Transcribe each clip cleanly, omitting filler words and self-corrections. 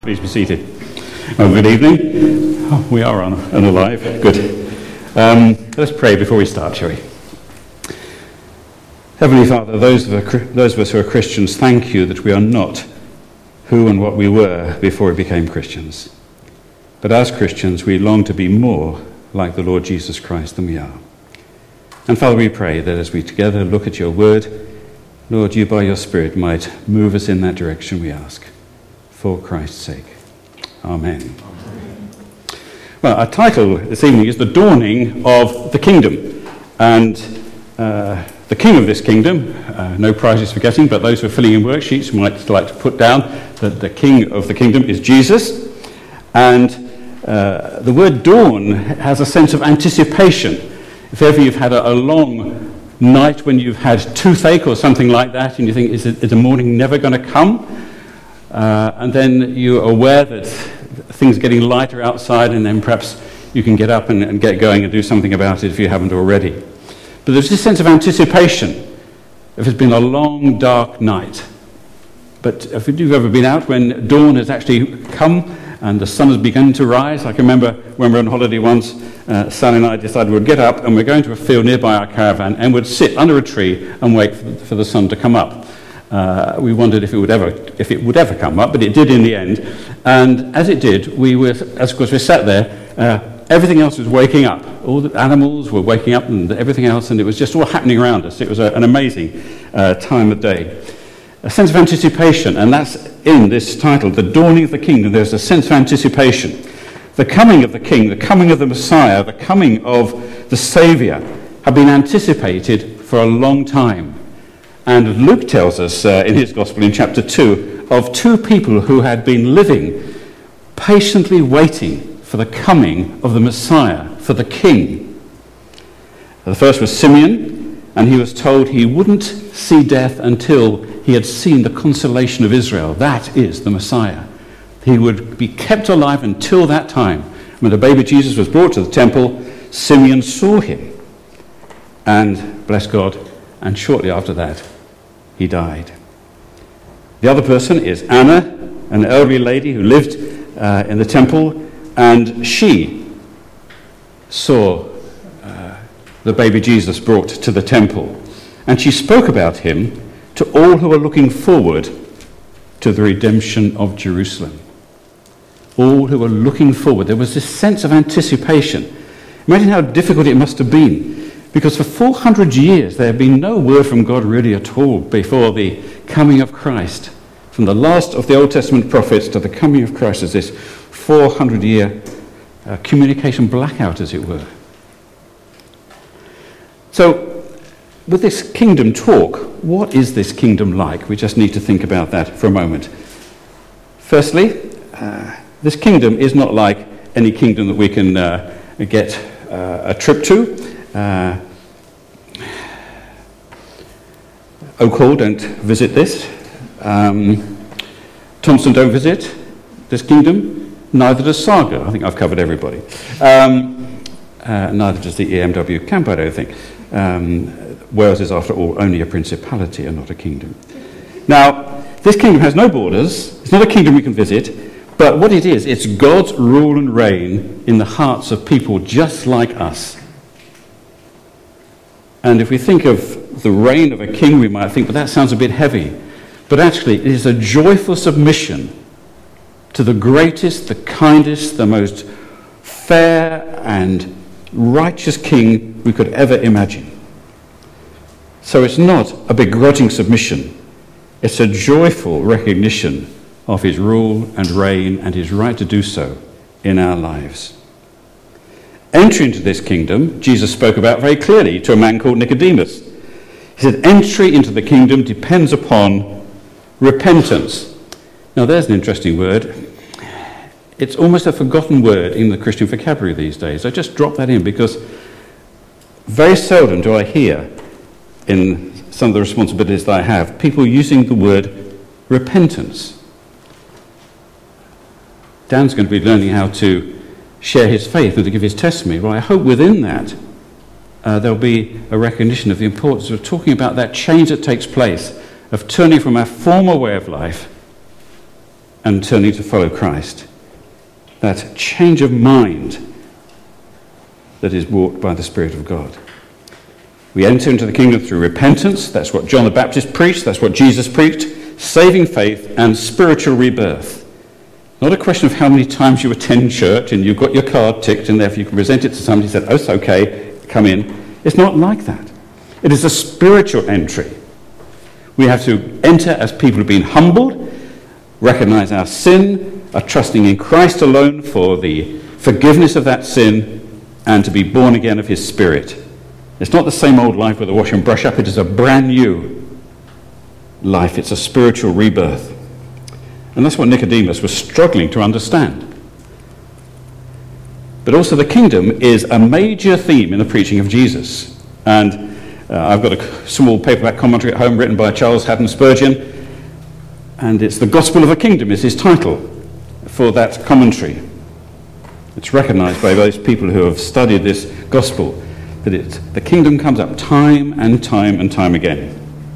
Please be seated. Good evening. We are on and alive. Good. Let's pray before we start, shall we? Heavenly Father, those of us who are Christians, thank you that we are not who and what we were before we became Christians. But as Christians, we long to be more like the Lord Jesus Christ than we are. And Father, we pray that as we together look at your word, Lord, you by your Spirit might move us in that direction, we ask. For Christ's sake. Amen. Well, our title this evening is The Dawning of the Kingdom. And the king of this kingdom, no prizes for getting, but those who are filling in worksheets might like to put down that the king of the kingdom is Jesus. And the word dawn has a sense of anticipation. If ever you've had a long night when you've had toothache or something like that, and you think, is the morning never going to come? And then you're aware that things are getting lighter outside, and then perhaps you can get up and get going and do something about it if you haven't already. But there's this sense of anticipation if it's been a long, dark night. But if you've ever been out when dawn has actually come and the sun has begun to rise, I can remember when we were on holiday once, Sally and I decided we'd get up and we're going to a field nearby our caravan and would sit under a tree and wait for the sun to come up. We wondered if it would ever come up, but it did in the end. And as it did, as of course we sat there, everything else was waking up. All the animals were waking up and everything else, and it was just all happening around us. It was an amazing time of day. A sense of anticipation, and that's in this title, The Dawning of the Kingdom. There's a sense of anticipation. The coming of the King, the coming of the Messiah, the coming of the Saviour have been anticipated for a long time. And Luke tells us in his Gospel in chapter 2 of two people who had been living, patiently waiting for the coming of the Messiah, for the King. The first was Simeon, and he was told he wouldn't see death until he had seen the consolation of Israel. That is the Messiah. He would be kept alive until that time. When the baby Jesus was brought to the temple, Simeon saw him. And, bless God, and shortly after that, he died. The other person is Anna, an elderly lady who lived in the temple, and she saw the baby Jesus brought to the temple. And she spoke about him to all who were looking forward to the redemption of Jerusalem. All who were looking forward. There was this sense of anticipation. Imagine how difficult it must have been. Because for 400 years there had been no word from God really at all before the coming of Christ. From the last of the Old Testament prophets to the coming of Christ as this 400-year communication blackout, as it were. So, with this kingdom talk, what is this kingdom like? We just need to think about that for a moment. Firstly, this kingdom is not like any kingdom that we can get a trip to. Oak Hall don't visit this. Thompson don't visit this kingdom. Neither does Saga. I think I've covered everybody. Neither does the EMW camp, I don't think. Wales is, after all, only a principality and not a kingdom. Now, this kingdom has no borders. It's not a kingdom we can visit. But what it is, it's God's rule and reign in the hearts of people just like us. And if we think of the reign of a king, we might think, well, that sounds a bit heavy. But actually, it is a joyful submission to the greatest, the kindest, the most fair and righteous king we could ever imagine. So it's not a begrudging submission. It's a joyful recognition of his rule and reign and his right to do so in our lives. Entry into this kingdom, Jesus spoke about very clearly to a man called Nicodemus. He said, entry into the kingdom depends upon repentance. Now there's an interesting word. It's almost a forgotten word in the Christian vocabulary these days. I just drop that in because very seldom do I hear in some of the responsibilities that I have people using the word repentance. Dan's going to be learning how to share his faith and to give his testimony. Well, I hope within that there'll be a recognition of the importance of talking about that change that takes place, of turning from our former way of life and turning to follow Christ. That change of mind that is wrought by the Spirit of God. We enter into the kingdom through repentance. That's what John the Baptist preached. That's what Jesus preached. Saving faith and spiritual rebirth. Not a question of how many times you attend church and you've got your card ticked and therefore you can present it to somebody and say, oh, it's okay, come in. It's not like that. It is a spiritual entry. We have to enter as people who've been humbled, recognize our sin, are trusting in Christ alone for the forgiveness of that sin, and to be born again of his Spirit. It's not the same old life with a wash and brush up. It is a brand new life. It's a spiritual rebirth. And that's what Nicodemus was struggling to understand. But also the kingdom is a major theme in the preaching of Jesus. And I've got a small paperback commentary at home written by Charles Haddon Spurgeon. And it's The Gospel of the Kingdom is his title for that commentary. It's recognized by those people who have studied this gospel that the kingdom comes up time and time and time again.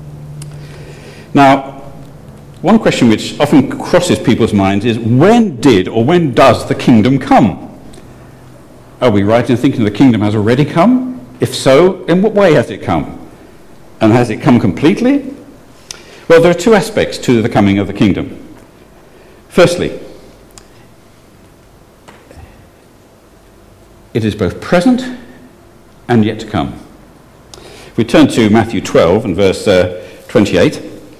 Now, one question which often crosses people's minds is, when did or when does the kingdom come? Are we right in thinking the kingdom has already come? If so, in what way has it come? And has it come completely? Well, there are two aspects to the coming of the kingdom. Firstly, it is both present and yet to come. If we turn to Matthew 12 and verse 28,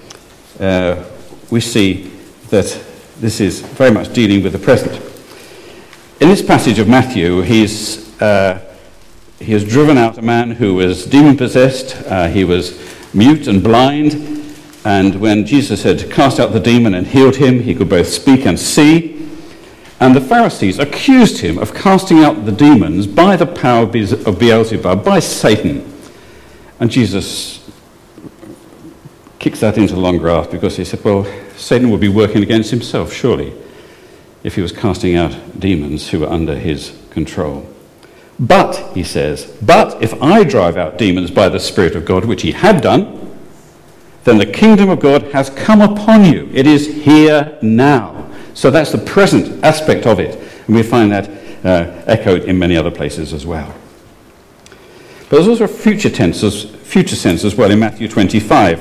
we see that this is very much dealing with the present. In this passage of Matthew, he has driven out a man who was demon-possessed. He was mute and blind, and when Jesus had cast out the demon and healed him, he could both speak and see. And the Pharisees accused him of casting out the demons by the power of Beelzebub, by Satan. And Jesus kicks that into the long grass because he said, well, Satan would be working against himself, surely, if he was casting out demons who were under his control. But, he says, but if I drive out demons by the Spirit of God, which he had done, then the kingdom of God has come upon you. It is here now. So that's the present aspect of it. And we find that echoed in many other places as well. But there's also a future sense as well in Matthew 25.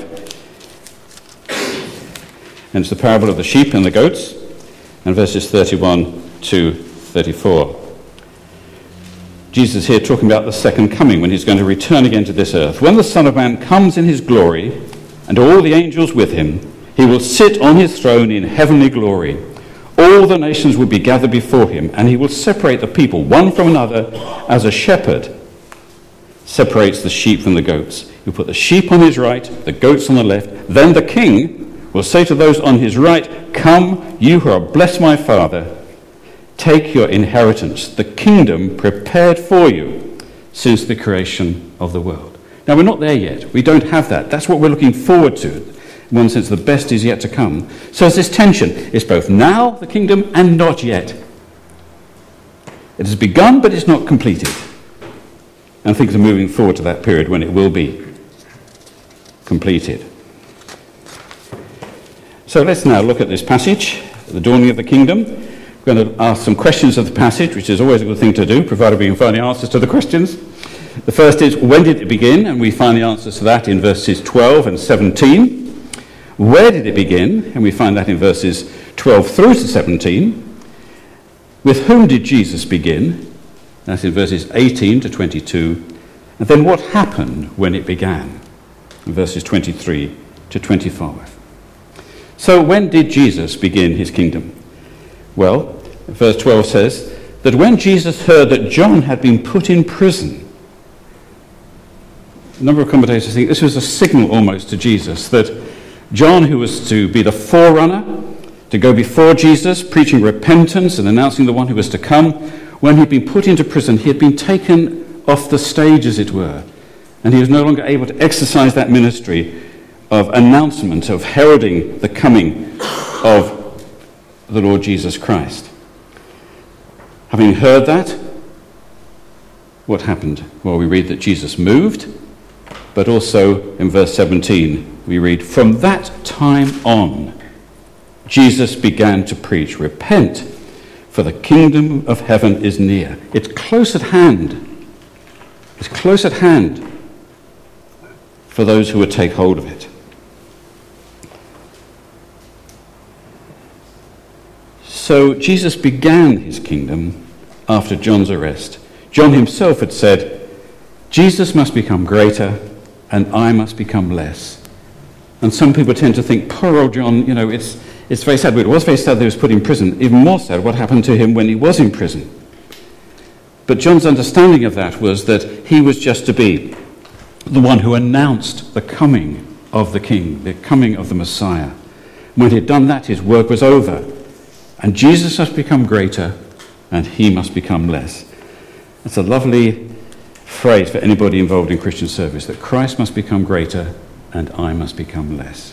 And it's the parable of the sheep and the goats, and verses 31 to 34. Jesus here talking about the second coming, when he's going to return again to this earth. When the Son of Man comes in his glory, and all the angels with him, he will sit on his throne in heavenly glory. All the nations will be gathered before him, and he will separate the people one from another as a shepherd separates the sheep from the goats. He'll put the sheep on his right, the goats on the left. Then the king will say to those on his right, come, you who are blessed my Father, take your inheritance, the kingdom prepared for you since the creation of the world. Now, we're not there yet. We don't have that. That's what we're looking forward to. In one sense, the best is yet to come. So there's this tension. It's both now, the kingdom, and not yet. It has begun, but it's not completed. And things are moving forward to that period when it will be completed. So let's now look at this passage, the dawning of the kingdom. We're going to ask some questions of the passage, which is always a good thing to do, provided we can find the answers to the questions. The first is, when did it begin? And we find the answers to that in verses 12 and 17. Where did it begin? And we find that in verses 12 through to 17. With whom did Jesus begin? That's in verses 18 to 22. And then what happened when it began? In verses 23 to 25. So when did Jesus begin his kingdom? Well, verse 12 says that when Jesus heard that John had been put in prison, a number of commentators think this was a signal almost to Jesus that John, who was to be the forerunner, to go before Jesus, preaching repentance and announcing the one who was to come, when he'd been put into prison, he had been taken off the stage, as it were, and he was no longer able to exercise that ministry of announcement, of heralding the coming of the Lord Jesus Christ. Having heard that, what happened? Well, we read that Jesus moved, but also in verse 17, we read, from that time on, Jesus began to preach, "Repent, for the kingdom of heaven is near." It's close at hand. It's close at hand for those who would take hold of it. So Jesus began his kingdom after John's arrest. John himself had said, "Jesus must become greater and I must become less." And some people tend to think, poor old John, it's very sad. But it was very sad that he was put in prison. Even more sad what happened to him when he was in prison. But John's understanding of that was that he was just to be the one who announced the coming of the King, the coming of the Messiah. When he had done that, his work was over. And Jesus must become greater and he must become less. That's a lovely phrase for anybody involved in Christian service, that Christ must become greater and I must become less.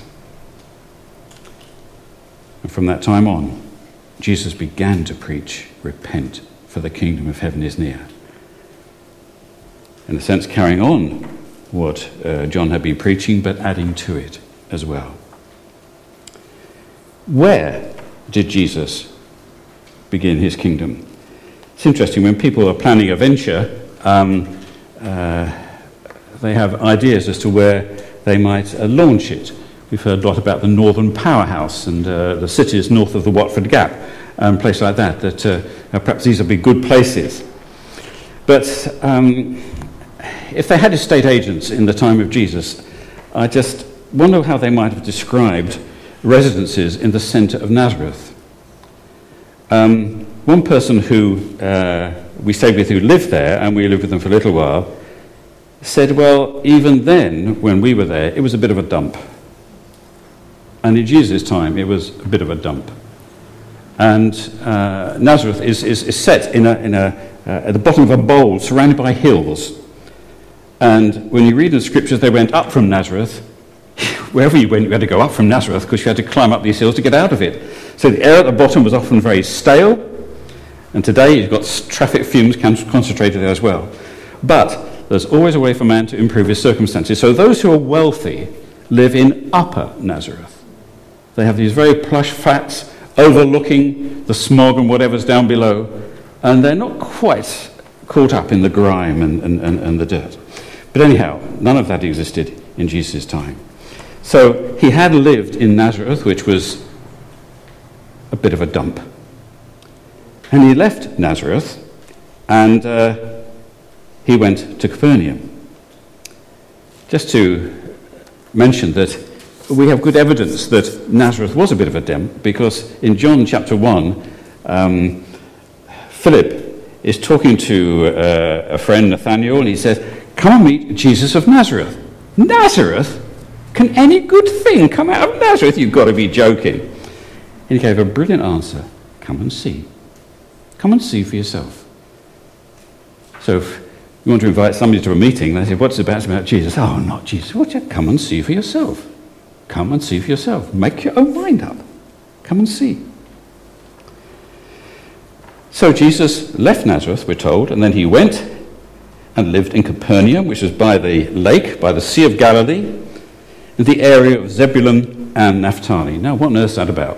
And from that time on, Jesus began to preach, "Repent, for the kingdom of heaven is near." In a sense, carrying on what John had been preaching, but adding to it as well. Where did Jesus begin his kingdom? It's interesting, when people are planning a venture, they have ideas as to where they might launch it. We've heard a lot about the Northern Powerhouse and the cities north of the Watford Gap, places like that perhaps these would be good places. But if they had estate agents in the time of Jesus, I just wonder how they might have described residences in the centre of Nazareth. One person who we stayed with who lived there, and we lived with them for a little while, said, well, even then, when we were there, it was a bit of a dump. And in Jesus' time, it was a bit of a dump. And Nazareth is set at the bottom of a bowl, surrounded by hills. And when you read in the scriptures, they went up from Nazareth. Wherever you went, you had to go up from Nazareth because you had to climb up these hills to get out of it. So the air at the bottom was often very stale. And today you've got traffic fumes concentrated there as well. But there's always a way for man to improve his circumstances. So those who are wealthy live in Upper Nazareth. They have these very plush flats overlooking the smog and whatever's down below. And they're not quite caught up in the grime and the dirt. But anyhow, none of that existed in Jesus' time. So he had lived in Nazareth, which was a bit of a dump. And he left Nazareth and he went to Capernaum. Just to mention that we have good evidence that Nazareth was a bit of a dump, because in John chapter 1, Philip is talking to a friend, Nathanael, and he says, "Come and meet Jesus of Nazareth." Nazareth? Can any good thing come out of Nazareth? You've got to be joking. And he gave a brilliant answer. Come and see. Come and see for yourself. So if you want to invite somebody to a meeting, they say, what's it about? It's about Jesus. Oh, not Jesus. What? Come and see for yourself. Come and see for yourself. Make your own mind up. Come and see. So Jesus left Nazareth, we're told, and then he went and lived in Capernaum, which was by the lake, by the Sea of Galilee, in the area of Zebulun and Naphtali. Now, what on earth is that about?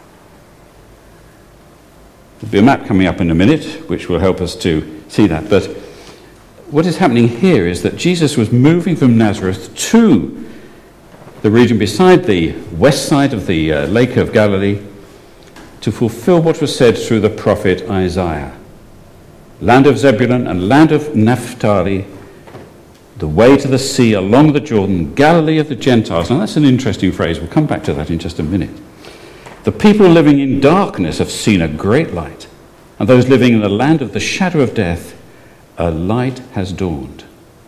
There'll be a map coming up in a minute, which will help us to see that. But what is happening here is that Jesus was moving from Nazareth to the region beside the west side of the Lake of Galilee to fulfill what was said through the prophet Isaiah. Land of Zebulun and land of Naphtali, the way to the sea along the Jordan, Galilee of the Gentiles. Now that's an interesting phrase. We'll come back to that in just a minute. The people living in darkness have seen a great light, and those living in the land of the shadow of death, a light has dawned.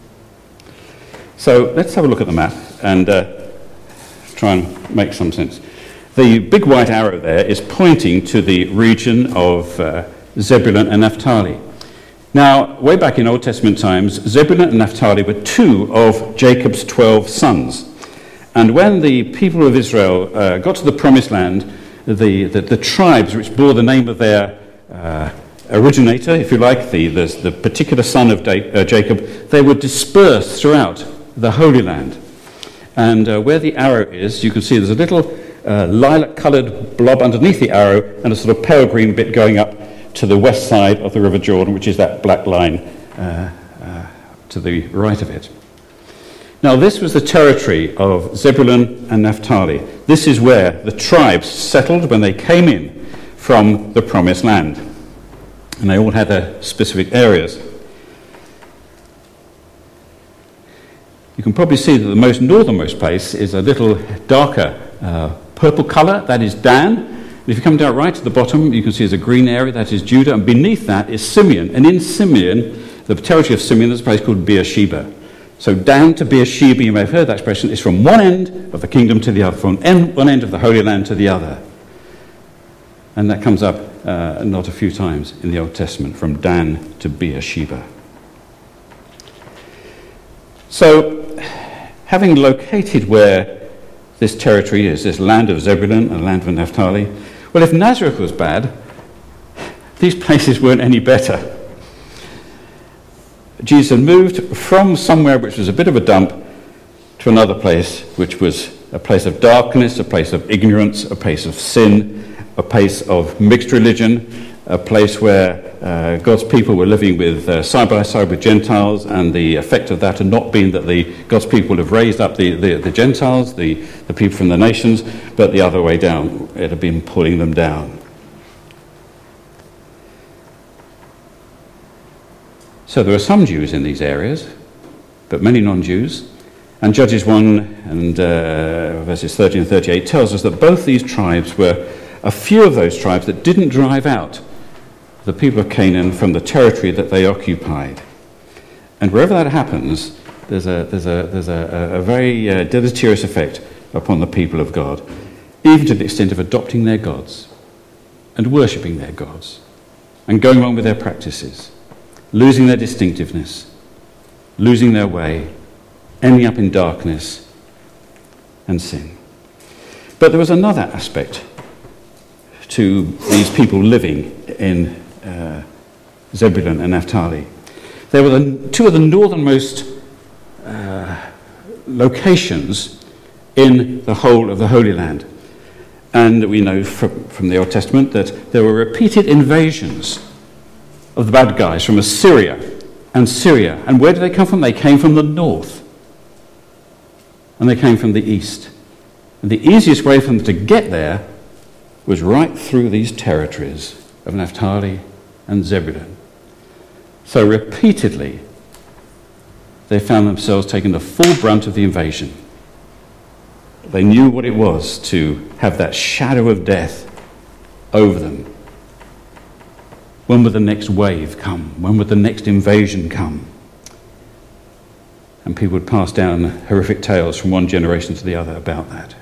So let's have a look at the map and try and make some sense. The big white arrow there is pointing to the region of Zebulun and Naphtali. Now, way back in Old Testament times, Zebulun and Naphtali were two of Jacob's 12 sons. And when the people of Israel got to the Promised Land, the tribes which bore the name of their originator, if you like, the particular son of Jacob, they were dispersed throughout the Holy Land. And where the arrow is, you can see there's a little lilac-coloured blob underneath the arrow and a sort of pale green bit going up to the west side of the River Jordan, which is that black line to the right of it. Now, this was the territory of Zebulun and Naphtali. This is where the tribes settled when they came in from the Promised Land. And they all had their specific areas. You can probably see that the most northernmost place is a little darker purple colour. That is Dan. And if you come down right to the bottom, you can see there's a green area. That is Judah. And beneath that is Simeon. And in Simeon, the territory of Simeon, there's a place called Beersheba. So Dan to Beersheba, you may have heard that expression, is from one end of the kingdom to the other, from one end of the Holy Land to the other. And that comes up not a few times in the Old Testament, from Dan to Beersheba. So, having located where this territory is, this land of Zebulun and land of Naphtali, well, if Nazareth was bad, these places weren't any better. Jesus had moved from somewhere which was a bit of a dump to another place which was a place of darkness, a place of ignorance, a place of sin, a place of mixed religion, a place where God's people were living with side by side with Gentiles, and the effect of that had not been that God's people have raised up the Gentiles, the people from the nations, but the other way down. It had been pulling them down. So there were some Jews in these areas, but many non-Jews. And Judges 1 and verses 30 and 38 tells us that both these tribes were a few of those tribes that didn't drive out the people of Canaan from the territory that they occupied. And wherever that happens, there's a very deleterious effect upon the people of God, even to the extent of adopting their gods and worshipping their gods and going on with their practices, losing their distinctiveness, losing their way, ending up in darkness and sin. But there was another aspect to these people living in Zebulun and Naphtali. They were two of the northernmost locations in the whole of the Holy Land. And we know from the Old Testament that there were repeated invasions of the bad guys from Assyria and Syria. And where did they come from? They came from the north. And they came from the east. And the easiest way for them to get there was right through these territories of Naphtali and Zebulun. So repeatedly, they found themselves taking the full brunt of the invasion. They knew what it was to have that shadow of death over them. When would the next wave come? When would the next invasion come? And people would pass down horrific tales from one generation to the other about that.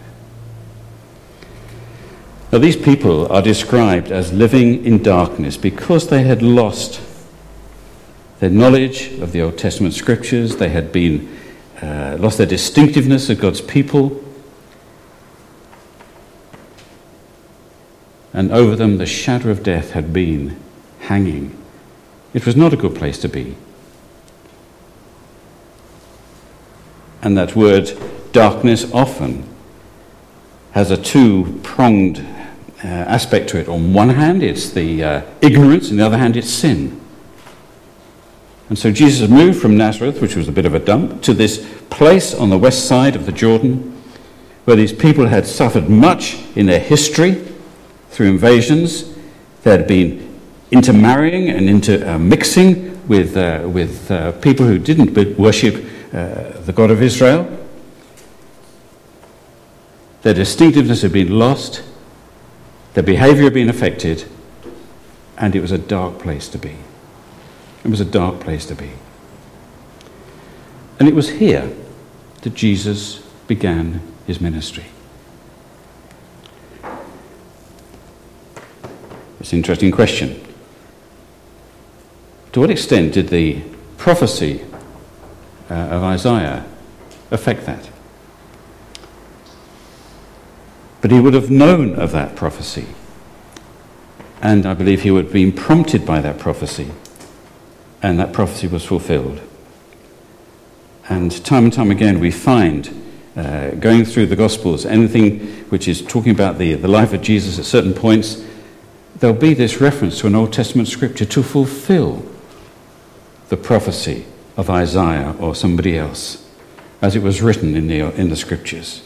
Now, these people are described as living in darkness because they had lost their knowledge of the Old Testament scriptures. They had lost their distinctiveness of God's people. And over them the shadow of death had been hanging. It was not a good place to be. And that word darkness often has a two-pronged aspect to it. On one hand, it's the ignorance, and on the other hand, it's sin. And so Jesus moved from Nazareth, which was a bit of a dump, to this place on the west side of the Jordan, where these people had suffered much in their history through invasions. They had been intermarrying and intermixing with people who didn't worship the God of Israel. Their distinctiveness had been lost, their behavior had been affected, and it was a dark place to be. It was a dark place to be. And it was here that Jesus began his ministry. It's an interesting question. To what extent did the prophecy of Isaiah affect that? But he would have known of that prophecy. And I believe he would have been prompted by that prophecy. And that prophecy was fulfilled. And time again we find going through the Gospels, anything which is talking about the life of Jesus at certain points, there'll be this reference to an Old Testament scripture to fulfill the prophecy of Isaiah or somebody else, as it was written in the scriptures.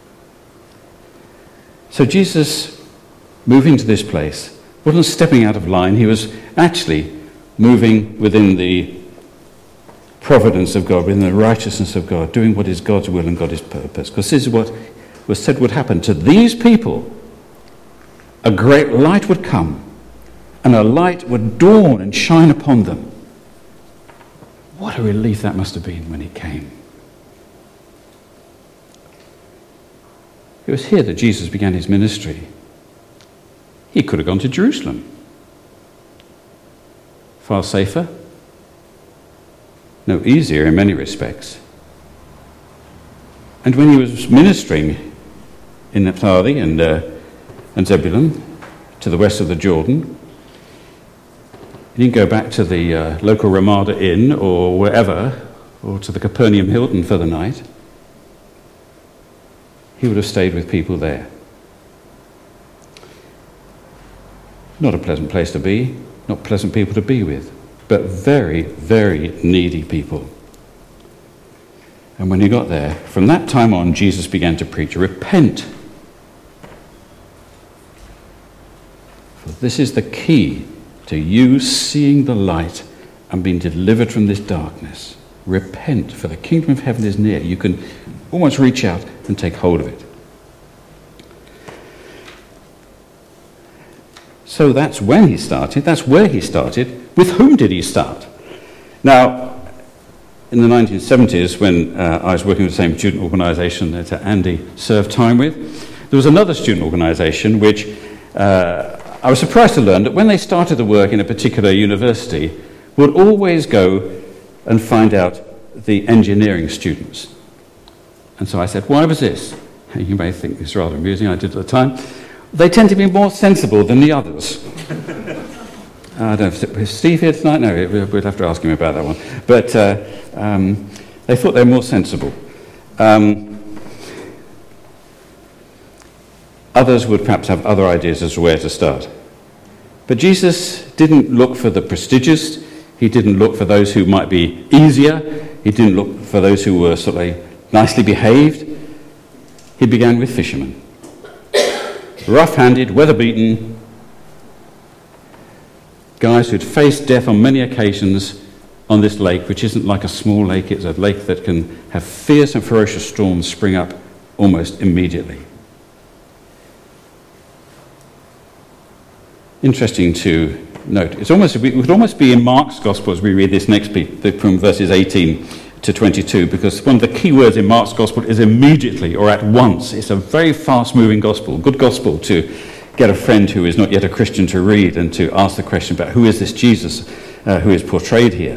So Jesus, moving to this place, wasn't stepping out of line. He was actually moving within the providence of God, within the righteousness of God, doing what is God's will and God's purpose. Because this is what was said would happen to these people. A great light would come, and a light would dawn and shine upon them. What a relief that must have been when it came. It was here that Jesus began his ministry. He could have gone to Jerusalem. Far safer. No, easier in many respects. And when he was ministering in Naphtali and Zebulun, to the west of the Jordan, he didn't go back to the local Ramada Inn or wherever, or to the Capernaum Hilton for the night. He would have stayed with people there. Not a pleasant place to be, not pleasant people to be with, but very, very needy people. And when he got there, from that time on, Jesus began to preach, repent. For this is the key to you seeing the light and being delivered from this darkness. Repent, for the kingdom of heaven is near. You can almost reach out and take hold of it. So that's when he started. That's where he started. With whom did he start? Now, in the 1970s, when I was working with the same student organisation that Andy served time with, there was another student organisation which I was surprised to learn that when they started the work in a particular university, would always go and find out the engineering students. And so I said, why was this? You may think this is rather amusing, I did at the time. They tend to be more sensible than the others. I don't know, is Steve here tonight? No, we'll have to ask him about that one. But they thought they were more sensible. Others would perhaps have other ideas as to where to start. But Jesus didn't look for the prestigious. He didn't look for those who might be easier. He didn't look for those who were sort of nicely behaved. He began with fishermen. Rough-handed, weather-beaten guys who'd faced death on many occasions on this lake, which isn't like a small lake. It's a lake that can have fierce and ferocious storms spring up almost immediately. Interesting to note. It would almost be in Mark's Gospel as we read this next bit from verses 18 to 22, because one of the key words in Mark's Gospel is immediately or at once. It's a very fast-moving gospel, good gospel to get a friend who is not yet a Christian to read and to ask the question about who is this Jesus who is portrayed here.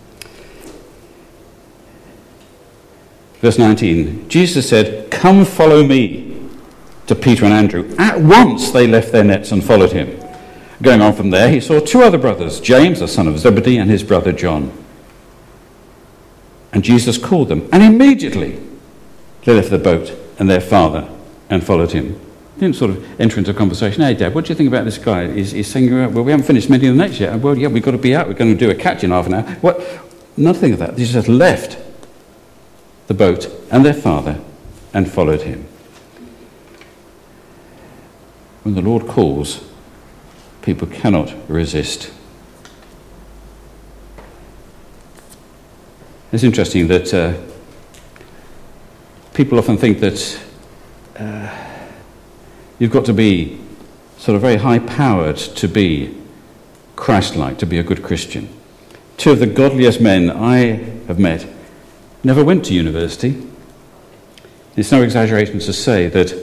Verse 19, Jesus said, "Come follow me," to Peter and Andrew. At once they left their nets and followed him. Going on from there, he saw two other brothers, James, the son of Zebedee, and his brother John. And Jesus called them, and immediately they left the boat and their father and followed him. He didn't sort of enter into a conversation. Hey, Dad, what do you think about this guy? He's saying, well, we haven't finished mending the nets yet. Well, yeah, we've got to be out. We're going to do a catch in half an hour. What? Nothing of that. They just left the boat and their father and followed him. When the Lord calls, people cannot resist. It's interesting that people often think that you've got to be sort of very high-powered to be Christ-like, to be a good Christian. Two of the godliest men I have met never went to university. It's no exaggeration to say that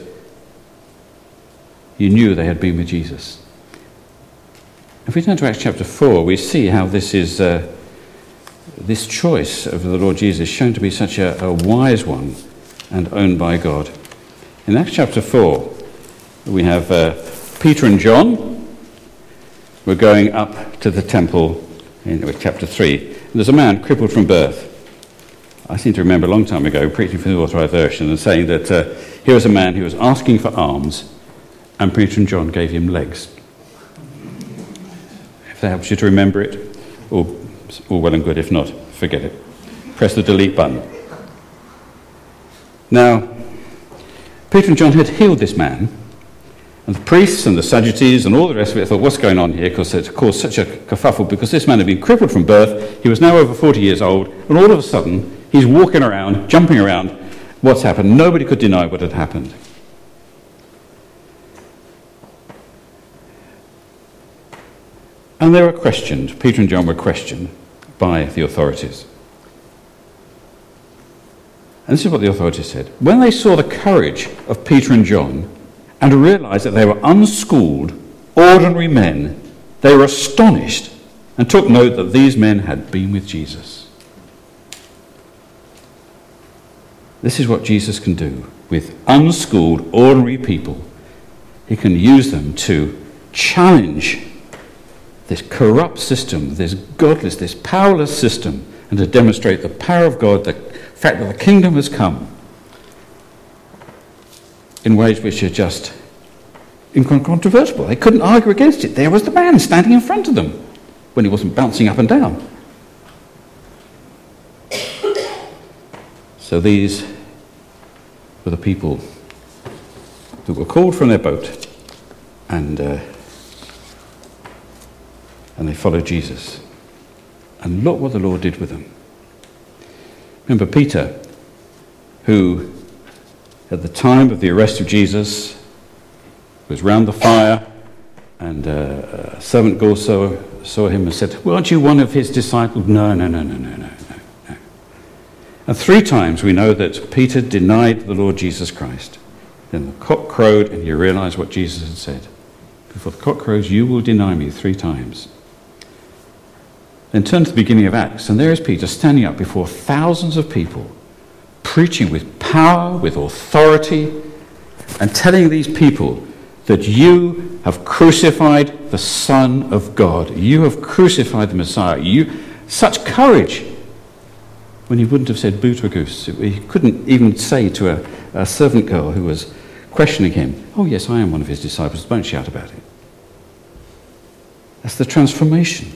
you knew they had been with Jesus. If we turn to Acts chapter 4, we see how this is this choice of the Lord Jesus shown to be such a wise one and owned by God. In Acts chapter 4, we have Peter and John. We're going up to the temple in chapter 3. And there's a man crippled from birth. I seem to remember a long time ago preaching from the Authorized Version and saying that here was a man who was asking for arms, and Peter and John gave him legs. If that helps you to remember it, all well and good. If not, forget it. Press the delete button. Now, Peter and John had healed this man, and the priests and the Sadducees and all the rest of it thought, what's going on here? Because it caused such a kerfuffle, because this man had been crippled from birth. He was now over 40 years old, and all of a sudden, he's walking around, jumping around. What's happened? Nobody could deny what had happened. And they were questioned. Peter and John were questioned by the authorities. And this is what the authorities said. When they saw the courage of Peter and John and realized that they were unschooled, ordinary men, they were astonished and took note that these men had been with Jesus. This is what Jesus can do with unschooled, ordinary people. He can use them to challenge this corrupt system, this godless, this powerless system, and to demonstrate the power of God, the fact that the kingdom has come in ways which are just incontrovertible. They couldn't argue against it. There was the man standing in front of them when he wasn't bouncing up and down. So these were the people who were called from their boat and they followed Jesus. And look what the Lord did with them. Remember Peter, who at the time of the arrest of Jesus was round the fire, and a servant girl saw him and said, well, aren't you one of his disciples? No. And 3 times we know that Peter denied the Lord Jesus Christ. Then the cock crowed and he realized what Jesus had said. Before the cock crows, you will deny me 3 times. Then turn to the beginning of Acts, and there is Peter standing up before thousands of people, preaching with power, with authority, and telling these people that you have crucified the Son of God. You have crucified the Messiah. Such courage, when he wouldn't have said boo to a goose. He couldn't even say to a servant girl who was questioning him, oh yes, I am one of his disciples, don't shout about it. That's the transformation.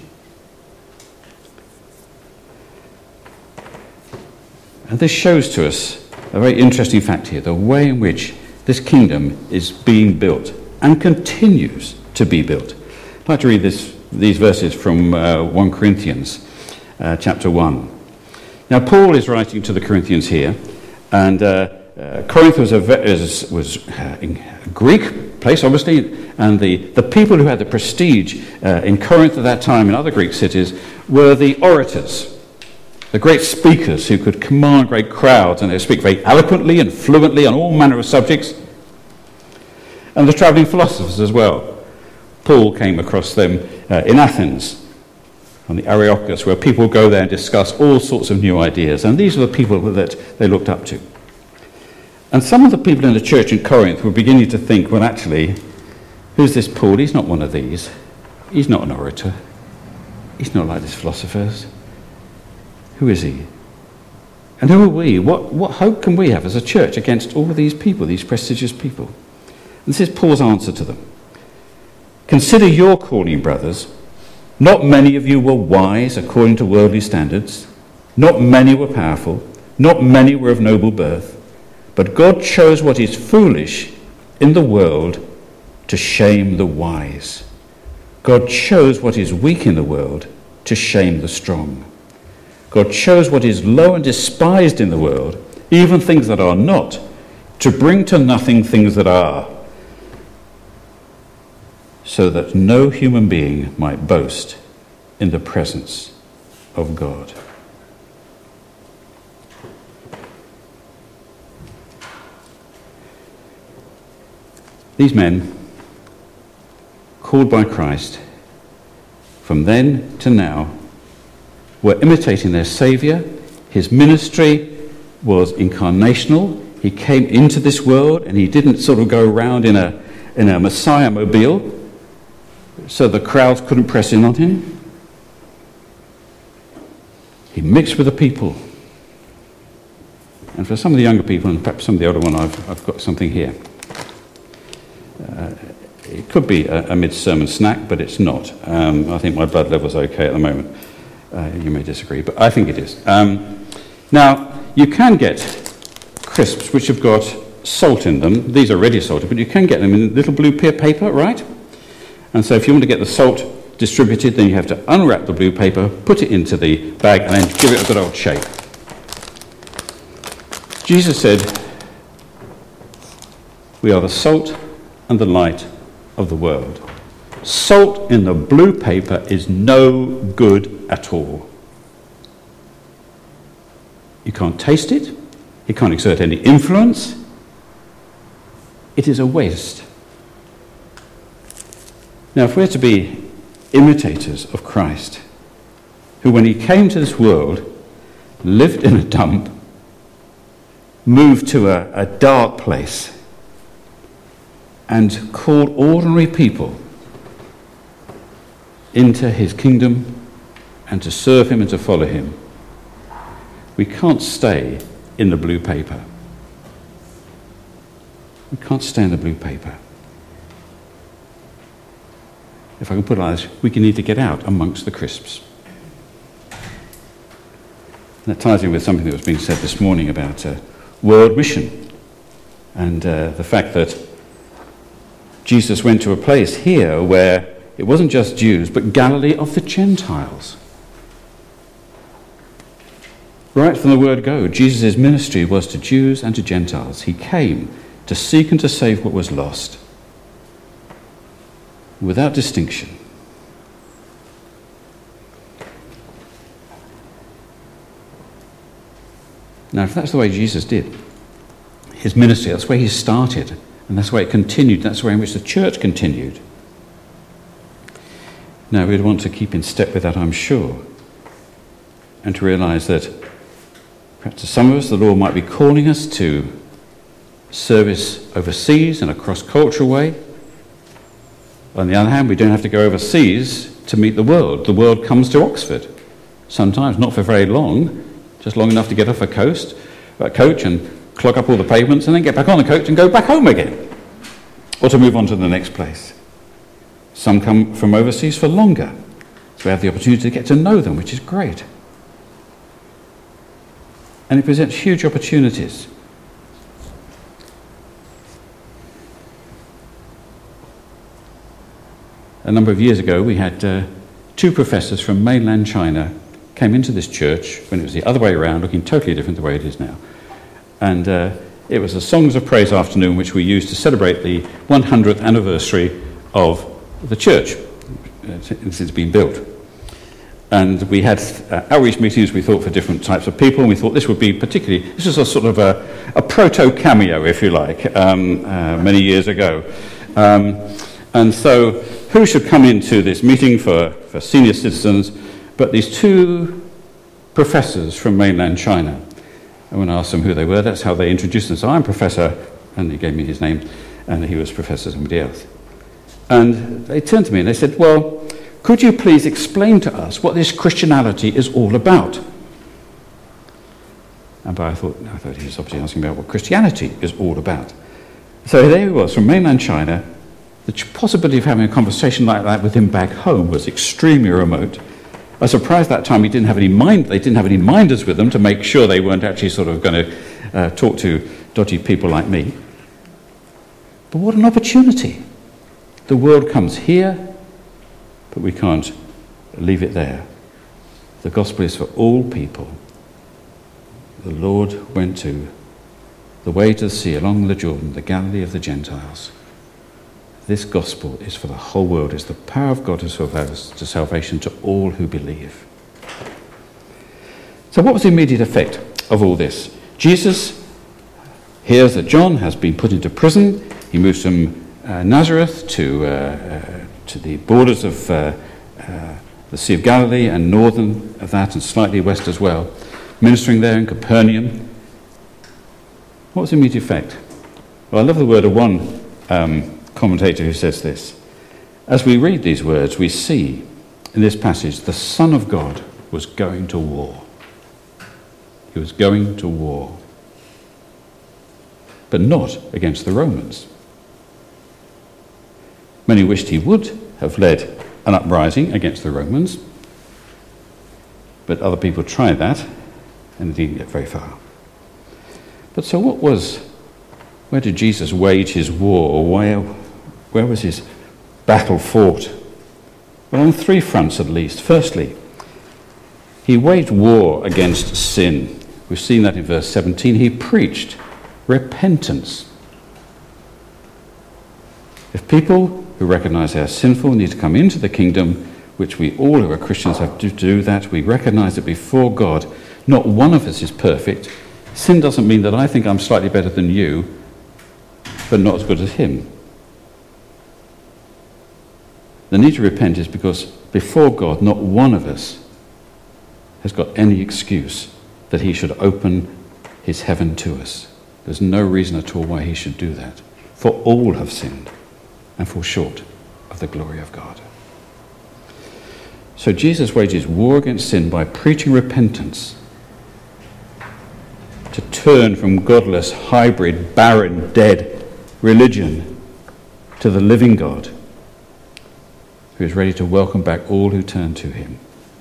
And this shows to us a very interesting fact here, the way in which this kingdom is being built and continues to be built. I'd like to read these verses from 1 Corinthians chapter 1. Now, Paul is writing to the Corinthians here, and Corinth was a Greek place, obviously, and the people who had the prestige in Corinth at that time and other Greek cities were the orators, the great speakers who could command great crowds, and they speak very eloquently and fluently on all manner of subjects, and the travelling philosophers as well. Paul came across them in Athens, on the Areopagus, where people go there and discuss all sorts of new ideas, and these are the people that they looked up to. And some of the people in the church in Corinth were beginning to think, well, actually, who's this Paul? He's not one of these. He's not an orator. He's not like these philosophers. Who is he? And who are we? What hope can we have as a church against all of these people, these prestigious people? And this is Paul's answer to them. Consider your calling, brothers. Not many of you were wise according to worldly standards. Not many were powerful. Not many were of noble birth. But God chose what is foolish in the world to shame the wise. God chose what is weak in the world to shame the strong. God chose what is low and despised in the world, even things that are not, to bring to nothing things that are, so that no human being might boast in the presence of God. These men, called by Christ, from then to now, were imitating their Saviour. His ministry was incarnational. He came into this world and he didn't sort of go around in a Messiah mobile so the crowds couldn't press in on him. He mixed with the people And for some of the younger people, and perhaps some of the older one, I've got something here. It could be a mid-sermon snack, but it's not. I think my blood level's okay at the moment. You may disagree, but I think it is. Now, you can get crisps which have got salt in them. These are ready salted, but you can get them in little blue paper, right? And so if you want to get the salt distributed, then you have to unwrap the blue paper, put it into the bag, and then give it a good old shake. Jesus said, "We are the salt and the light of the world." Salt in the blue paper is no good at all. You can't taste it. It can't exert any influence. It is a waste. Now, if we're to be imitators of Christ, who when he came to this world, lived in a dump, moved to a dark place, and called ordinary people into his kingdom and to serve him and to follow him, we can't stay in the blue paper. We can't stay in the blue paper. If I can put it like this, we need to get out amongst the crisps. And that ties in with something that was being said this morning about world mission and the fact that Jesus went to a place here where it wasn't just Jews, but Galilee of the Gentiles. Right from the word go, Jesus' ministry was to Jews and to Gentiles. He came to seek and to save what was lost, without distinction. Now, if that's the way Jesus did his ministry, that's where he started, and that's where it continued, that's the way in which the church continued. Now, we'd want to keep in step with that, I'm sure, and to realise that perhaps to some of us, the Lord might be calling us to service overseas in a cross-cultural way. On the other hand, we don't have to go overseas to meet the world. The world comes to Oxford, sometimes not for very long, just long enough to get off a coach and clog up all the pavements and then get back on the coach and go back home again, or to move on to the next place. Some come from overseas for longer, so we have the opportunity to get to know them, which is great. And it presents huge opportunities. A number of years ago, we had two professors from mainland China came into this church when it was the other way around, looking totally different the way it is now. And it was a Songs of Praise afternoon, which we used to celebrate the 100th anniversary of the church since it's been built. And we had outreach meetings, we thought, for different types of people, and we thought this would be particularly, this was a sort of a proto-cameo, if you like, many years ago. And so who should come into this meeting for senior citizens but these two professors from mainland China? And when I asked them who they were, that's how they introduced themselves. So I'm Professor, and he gave me his name, and he was Professor somebody else. And they turned to me and they said, "Well, could you please explain to us what this Christianity is all about?" And I thought he was obviously asking about what Christianity is all about. So there he was, from mainland China. The possibility of having a conversation like that with him back home was extremely remote. I was surprised that time they didn't have any minders with them to make sure they weren't actually sort of going to talk to dodgy people like me. But what an opportunity. The world comes here, but we can't leave it there. The gospel is for all people. The Lord went to the way to the sea along the Jordan, the Galilee of the Gentiles. This gospel is for the whole world. It's the power of God to salvation to all who believe. So what was the immediate effect of all this? Jesus hears that John has been put into prison. He moves from Nazareth to the borders of the Sea of Galilee and northern of that and slightly west as well, ministering there in Capernaum. What was the immediate effect? Well, I love the word of one commentator who says this: as we read these words, we see in this passage the Son of God was going to war. He was going to war. but not against the Romans. Many wished he would have led an uprising against the Romans, but other people tried that and it didn't get very far. But so where did Jesus wage his war, or where was his battle fought? Well, on three fronts at least. Firstly, he waged war against sin. We've seen that in verse 17. He preached repentance. If people who recognize they are sinful need to come into the kingdom, which we all who are Christians have to do, that we recognize that before God, not one of us is perfect. Sin doesn't mean that I think I'm slightly better than you, but not as good as him. The need to repent is because before God, not one of us has got any excuse that he should open his heaven to us. There's no reason at all why he should do that. For all have sinned and fall short of the glory of God. So Jesus wages war against sin by preaching repentance, to turn from godless, hybrid, barren, dead religion to the living God, who is ready to welcome back all who turn to him.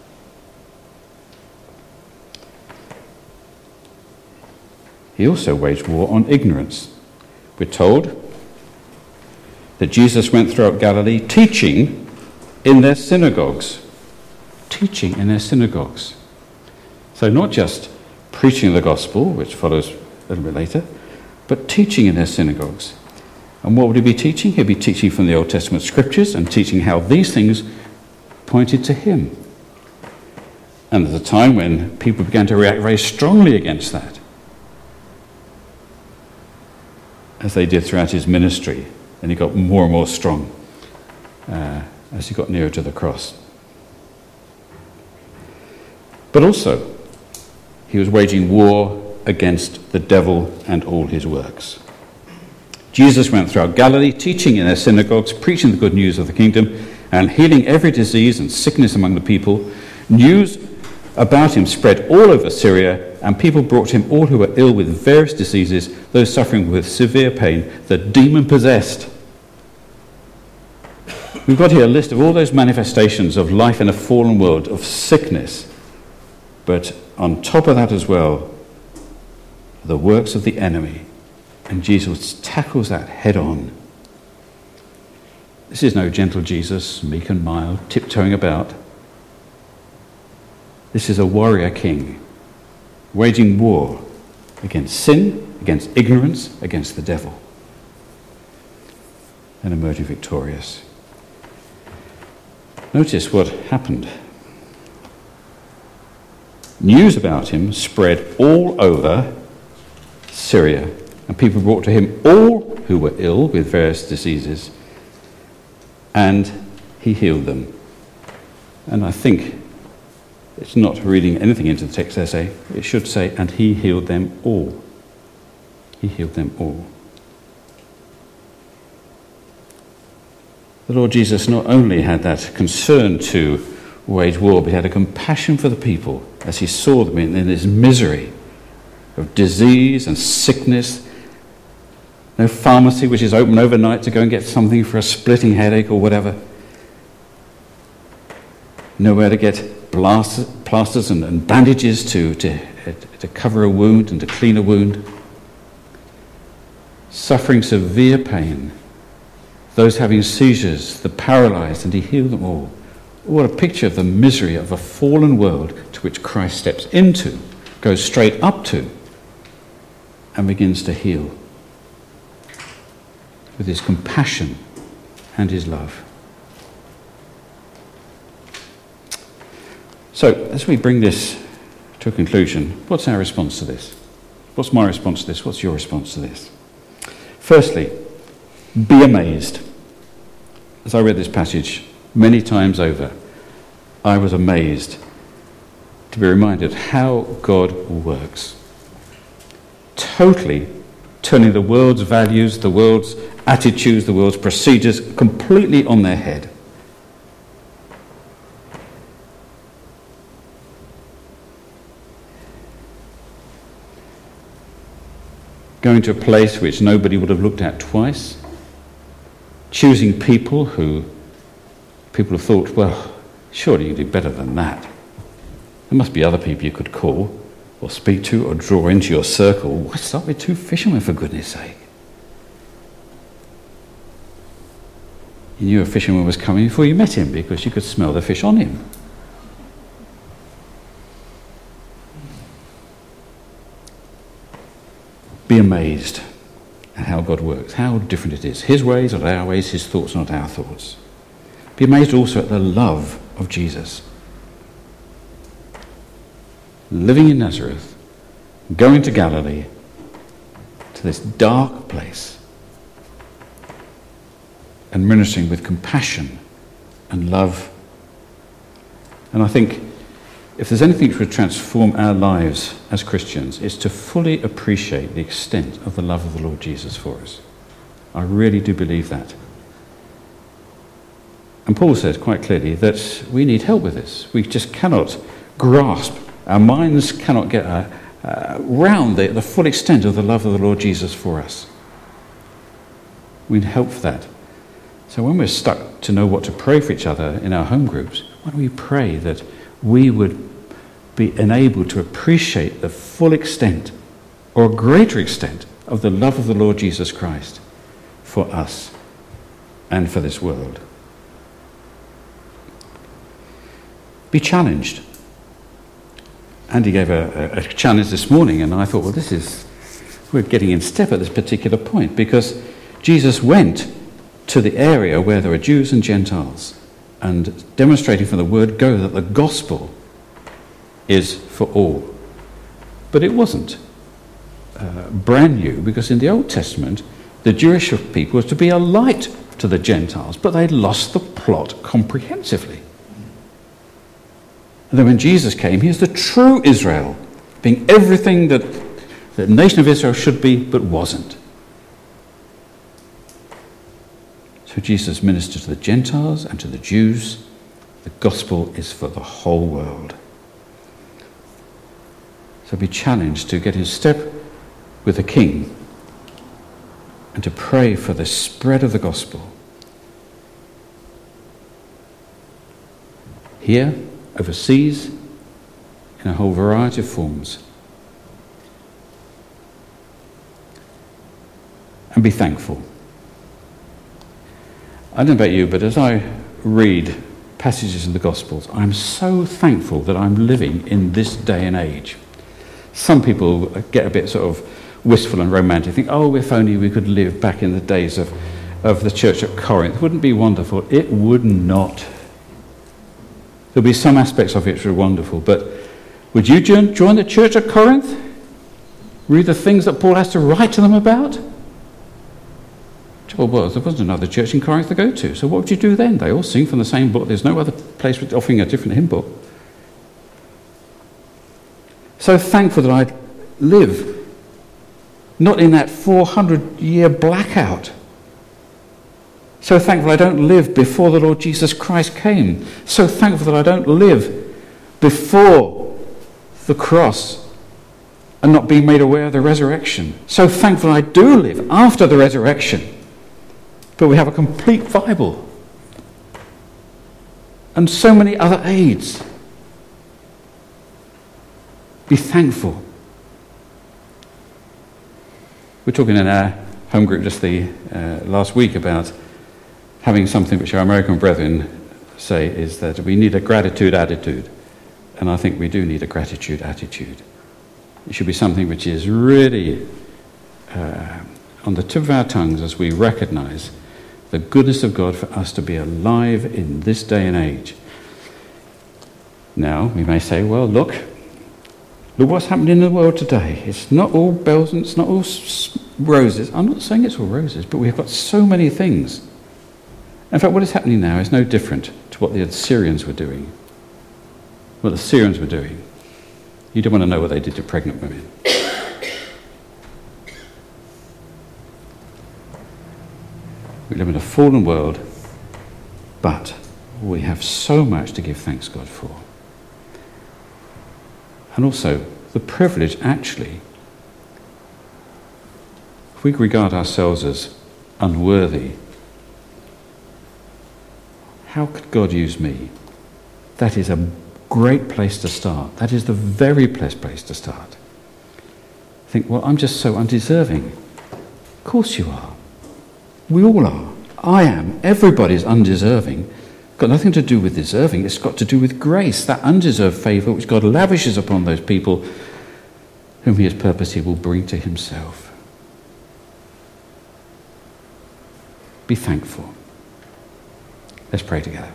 He also waged war on ignorance. We're told that Jesus went throughout Galilee teaching in their synagogues. Teaching in their synagogues. So not just preaching the gospel, which follows a little bit later, but teaching in their synagogues. And what would he be teaching? He'd be teaching from the Old Testament scriptures and teaching how these things pointed to him. And there's a time when people began to react very strongly against that, as they did throughout his ministry, and he got more and more strong as he got nearer to the cross. But also, he was waging war against the devil and all his works. Jesus went throughout Galilee, teaching in their synagogues, preaching the good news of the kingdom, and healing every disease and sickness among the people. News about him spread all over Syria, and people brought to him all who were ill with various diseases, those suffering with severe pain, the demon-possessed. We've got here a list of all those manifestations of life in a fallen world, of sickness. But on top of that as well, the works of the enemy. And Jesus tackles that head on. This is no gentle Jesus, meek and mild, tiptoeing about. This is a warrior king, waging war against sin, against ignorance, against the devil, and emerging victorious. Notice what happened. News about him spread all over Syria, and people brought to him all who were ill with various diseases, and he healed them. And I think it's not reading anything into the text essay. It should say, and he healed them all. He healed them all. The Lord Jesus not only had that concern to wage war, but he had a compassion for the people as he saw them in this misery of disease and sickness. No pharmacy which is open overnight to go and get something for a splitting headache or whatever. Nowhere to get plasters and bandages to cover a wound and to clean a wound. Suffering severe pain. Those having seizures, the paralyzed, and he healed them all. What a picture of the misery of a fallen world to which Christ steps into, goes straight up to, and begins to heal with his compassion and his love. So, as we bring this to a conclusion, what's our response to this? What's my response to this? What's your response to this? Firstly, be amazed. As I read this passage many times over, I was amazed to be reminded how God works. Totally turning the world's values, the world's attitudes, the world's procedures completely on their head. going to a place which nobody would have looked at twice, choosing people who people have thought, well, surely you do better than that. There must be other people you could call or speak to or draw into your circle. Why start with 2 fishermen, for goodness sake? You knew a fisherman was coming before you met him because you could smell the fish on him. Be amazed at how God works, how different it is. His ways are not our ways, his thoughts are not our thoughts. Be amazed also at the love of Jesus. Living in Nazareth, going to Galilee, to this dark place, and ministering with compassion and love. And I think if there's anything that would transform our lives as Christians, it's to fully appreciate the extent of the love of the Lord Jesus for us. I really do believe that. And Paul says quite clearly that we need help with this. We just cannot grasp, our minds cannot get around the full extent of the love of the Lord Jesus for us. We need help for that. So when we're stuck to know what to pray for each other in our home groups, why don't we pray that we would be enabled to appreciate the full extent or greater extent of the love of the Lord Jesus Christ for us and for this world. Be challenged. Andy gave a challenge this morning, and I thought, well, we're getting in step at this particular point, because Jesus went to the area where there were Jews and Gentiles, and demonstrating from the word go that the gospel is for all. But it wasn't brand new, because in the Old Testament, the Jewish people was to be a light to the Gentiles, but they'd lost the plot comprehensively. And then when Jesus came, he is the true Israel, being everything that the nation of Israel should be, but wasn't. So Jesus ministered to the Gentiles and to the Jews. The gospel is for the whole world. So be challenged to get in step with the King and to pray for the spread of the gospel. Here, overseas, in a whole variety of forms. And be thankful. I don't know about you, but as I read passages in the Gospels, I'm so thankful that I'm living in this day and age. Some people get a bit sort of wistful and romantic, think, oh, if only we could live back in the days of the church at Corinth. Wouldn't it be wonderful? It would not. There'll be some aspects of it which are wonderful, but would you join the church at Corinth? Read the things that Paul has to write to them about? Well, there wasn't another church in Corinth to go to, so what would you do then? They all sing from the same book. There's no other place offering a different hymn book. So thankful that I live not in that 400-year blackout. So thankful I don't live before the Lord Jesus Christ came. So thankful that I don't live before the cross and not being made aware of the resurrection. So thankful I do live after the resurrection. But we have a complete Bible and so many other aids. Be thankful. We're talking in our home group just the last week about having something which our American brethren say is that we need a gratitude attitude. And I think we do need a gratitude attitude. It should be something which is really on the tip of our tongues as we recognize the goodness of God for us to be alive in this day and age. Now, we may say, well, look what's happening in the world today. It's not all bells and it's not all roses. I'm not saying it's all roses, but we've got so many things. In fact, what is happening now is no different to what the Assyrians were doing. What the Syrians were doing. You don't want to know what they did to pregnant women. We live in a fallen world, but we have so much to give thanks God for. And also the privilege actually if we regard ourselves as unworthy, how could God use me? That is a great place to start. That is the very best place to start. Think, well, I'm just so undeserving. Of course you are. We all are. I am. Everybody's undeserving. Got nothing to do with deserving. It's got to do with grace, that undeserved favour which God lavishes upon those people whom he has purposed he will bring to himself. Be thankful. Let's pray together.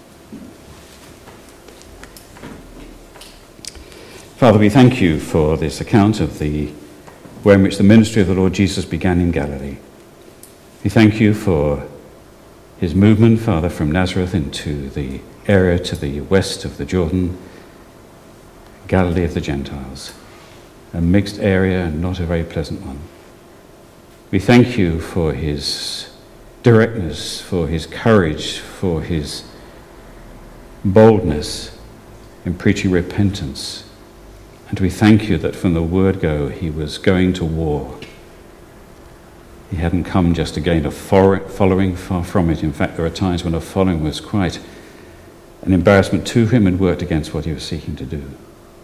Father, we thank you for this account of the way in which the ministry of the Lord Jesus began in Galilee. We thank you for his movement, Father, from Nazareth into the area to the west of the Jordan, Galilee of the Gentiles, a mixed area and not a very pleasant one. We thank you for his directness, for his courage, for his boldness in preaching repentance. And we thank you that from the word go, he was going to war. He hadn't come just to gain a following, far from it. In fact, there are times when a following was quite an embarrassment to him and worked against what he was seeking to do.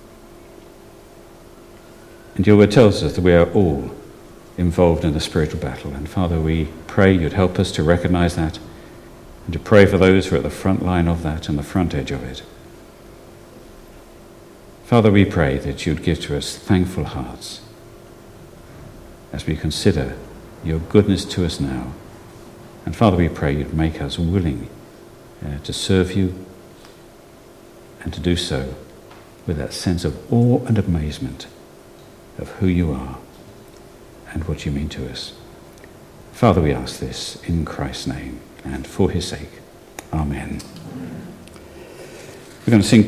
And your word tells us that we are all involved in a spiritual battle. And Father, we pray you'd help us to recognize that and to pray for those who are at the front line of that and the front edge of it. Father, we pray that you'd give to us thankful hearts as we consider your goodness to us now. And Father, we pray you'd make us willing to serve you and to do so with that sense of awe and amazement of who you are and what you mean to us. Father, we ask this in Christ's name and for his sake. Amen. We're going to sing